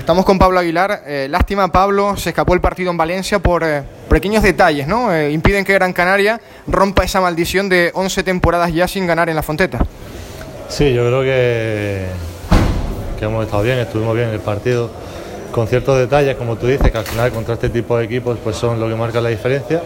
Estamos con Pablo Aguilar. Lástima, Pablo, se escapó el partido en Valencia por pequeños detalles, ¿no? Impiden que Gran Canaria rompa esa maldición de 11 temporadas ya sin ganar en la Fonteta. Sí, yo creo que hemos estado bien, estuvimos bien en el partido, con ciertos detalles, como tú dices, que al final contra este tipo de equipos pues son lo que marca la diferencia.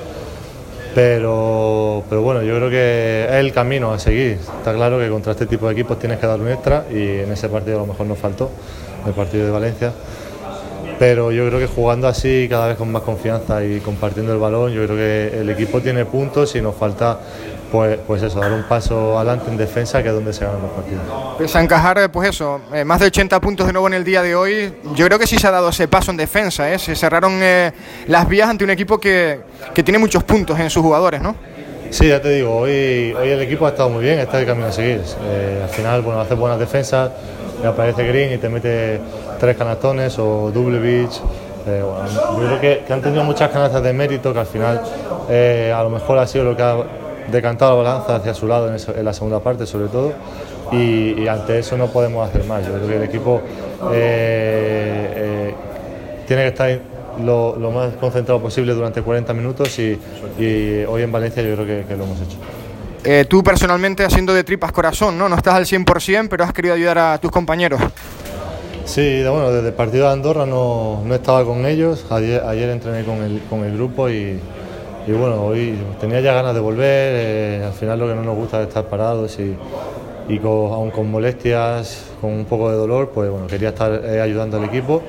Pero bueno, yo creo que es el camino a seguir. Está claro que contra este tipo de equipos tienes que dar un extra y en ese partido a lo mejor nos faltó, el partido de Valencia. Pero yo creo que jugando así, cada vez con más confianza y compartiendo el balón, yo creo que el equipo tiene puntos y nos falta pues eso, dar un paso adelante en defensa, que es donde se ganan los partidos. Pese a encajar, pues eso, más de 80 puntos de nuevo en el día de hoy, yo creo que sí se ha dado ese paso en defensa, ¿eh? Se cerraron las vías ante un equipo que tiene muchos puntos en sus jugadores, ¿no? Sí, ya te digo, hoy el equipo ha estado muy bien, está el camino a seguir. Al final, bueno, hace buenas defensas, y aparece Green y te mete 3 canastones o Dublevich. Yo creo que han tenido muchas canastas de mérito, que al final a lo mejor ha sido lo que ha decantado la balanza hacia su lado en la segunda parte, sobre todo, y ante eso no podemos hacer más. Yo creo que el equipo tiene que estar lo más concentrado posible durante 40 minutos y hoy en Valencia yo creo que lo hemos hecho. Tú personalmente haciendo de tripas corazón, ¿no? No estás al 100%, pero has querido ayudar a tus compañeros. Sí, bueno, desde el partido de Andorra no estaba con ellos. Ayer entrené con el grupo y bueno, hoy tenía ya ganas de volver. Al final lo que no nos gusta es estar parados y aun con molestias, con un poco de dolor, pues bueno, quería estar ayudando al equipo.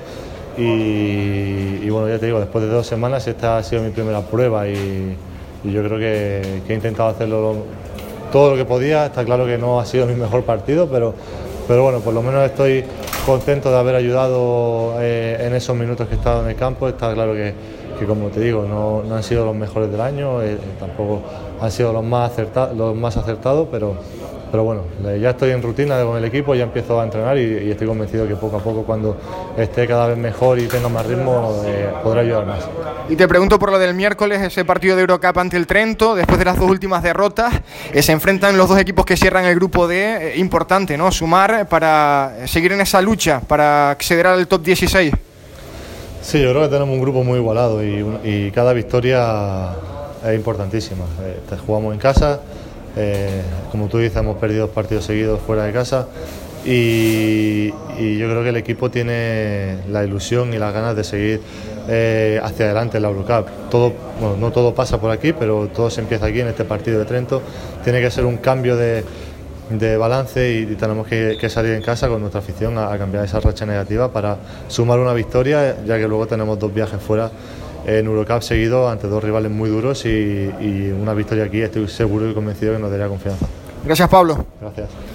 Y bueno, ya te digo, después de 2 semanas esta ha sido mi primera prueba y yo creo que he intentado hacerlo todo lo que podía. Está claro que no ha sido mi mejor partido, pero bueno, por lo menos estoy contento de haber ayudado en esos minutos que he estado en el campo. Está claro que como te digo, no han sido los mejores del año, tampoco han sido los más acertados, pero bueno, ya estoy en rutina con el equipo, ya empiezo a entrenar y estoy convencido que poco a poco, cuando esté cada vez mejor y tenga más ritmo, podré ayudar más. Y te pregunto por lo del miércoles, ese partido de Eurocup ante el Trento, después de las 2 últimas derrotas, se enfrentan los 2 equipos que cierran el grupo D, importante, ¿no? Sumar para seguir en esa lucha, para acceder al top 16. Sí, yo creo que tenemos un grupo muy igualado y cada victoria es importantísima. Jugamos en casa, como tú dices, hemos perdido 2 partidos seguidos fuera de casa y yo creo que el equipo tiene la ilusión y las ganas de seguir hacia adelante en la Eurocup. Bueno, no todo pasa por aquí, pero todo se empieza aquí en este partido de Trento. Tiene que ser un cambio de balance y tenemos que salir en casa con nuestra afición a cambiar esa racha negativa para sumar una victoria, ya que luego tenemos 2 viajes fuera en Eurocup seguidos ante 2 rivales muy duros y una victoria aquí estoy seguro y convencido que nos daría confianza. Gracias, Pablo. Gracias.